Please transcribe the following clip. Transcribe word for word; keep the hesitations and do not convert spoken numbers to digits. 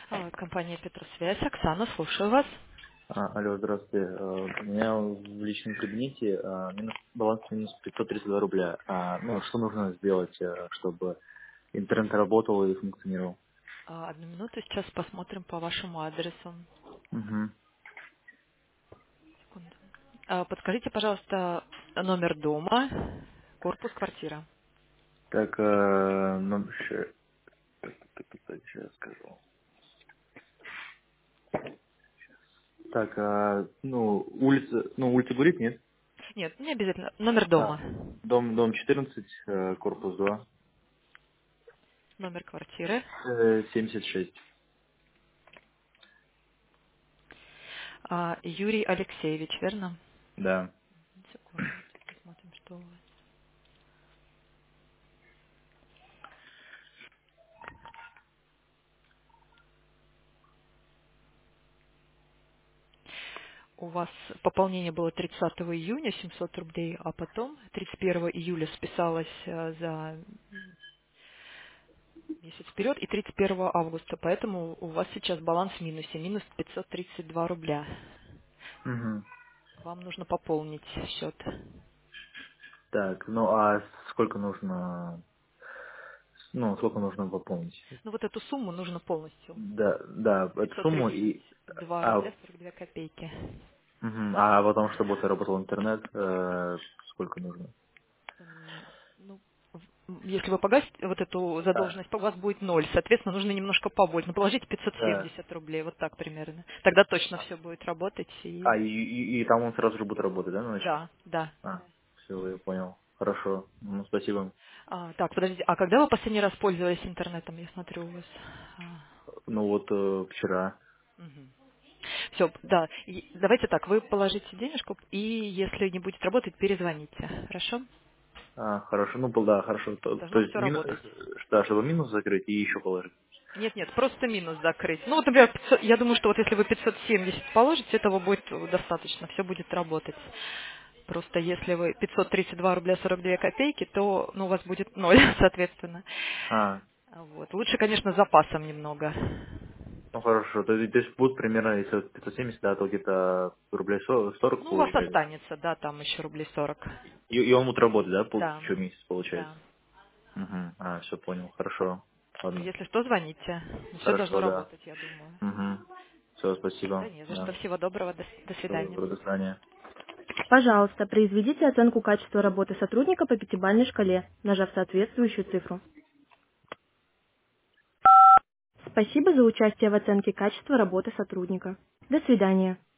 А, Компания Петросвязь. Оксана, слушаю вас. А, алло, здравствуйте. Э, У меня в личном кабинете а, минус, баланс минус пятьсот тридцать два рубля. А, ну, что нужно сделать, э, чтобы интернет работал и функционировал? А, Одну минуту, сейчас посмотрим по вашему адресу. Угу. Секунду. А, Подскажите, пожалуйста, номер дома, корпус, квартира. Так, э, ну, ща- так, так, так, так, сейчас скажу. Так, а, ну, улица, ну, улица Гурит, нет? Нет, не обязательно. Номер А, дома. дом, дом четырнадцать, э, корпус два, Номер квартиры. э, семьдесят шесть. А, Юрий Алексеевич, верно? Да. Секунду, посмотрим, что у вас. У вас пополнение было тридцатого июня, семьсот рублей, а потом тридцать первого июля списалось э, за месяц вперед и тридцать первого августа, поэтому у вас сейчас баланс в минусе, минус пятьсот тридцать два рубля. Угу. Вам нужно пополнить счет. Так, ну, а сколько нужно, ну, сколько нужно пополнить? Ну вот эту сумму нужно полностью. Да, да, эту пятьсот сумму тридцать и два а, рубля сорок две копейки. мгм, а потом, чтобы заработал интернет, э, сколько нужно? М, Ну, в- если вы погасите вот эту Да, задолженность, у вас будет ноль. Соответственно, нужно немножко побольше. Ну, положите пятьсот да. семьдесят рублей, вот так примерно. Тогда точно А, все будет работать. И... а, и, и, и там он сразу же будет работать, да, на начале? Да, да. А, все, я понял. Хорошо. Ну, спасибо. А, так, подождите, а когда вы последний раз пользовались интернетом? Я смотрю у вас. А, Ну вот э, вчера. Все, да. И давайте так, вы положите денежку, и если не будет работать, перезвоните. Хорошо? А, хорошо, ну был, да, хорошо. То, то Должно есть все минус, работать. да, чтобы минус закрыть и еще положить. Нет, нет, просто минус закрыть. Ну, вот, например, пятьсот я думаю, что вот если вы пятьсот семьдесят положите, этого будет достаточно, все будет работать. Просто если вы пятьсот тридцать два рубля сорок две копейки, то ну, у вас будет ноль, соответственно. А, Вот. Лучше, конечно, с запасом немного. ну хорошо. То, есть то есть будет примерно, если пятьсот семьдесят, да, то где-то рублей со- сорок Ну, у вас получается. останется, да, там еще рублей сорок. И, и он будет работать, да, пол- Да, еще месяц получается. да. Угу. А, все понял. Хорошо. Ну, Ладно. если что, звоните. Все должно Хорошо, да. работать, я думаю. Угу. Все, Да спасибо. не за что. Да. Всего доброго. До, до Всего свидания. доброго, до свидания. Пожалуйста, произведите оценку качества работы сотрудника по пятибалльной шкале, нажав соответствующую цифру. Спасибо за участие в оценке качества работы сотрудника. До свидания.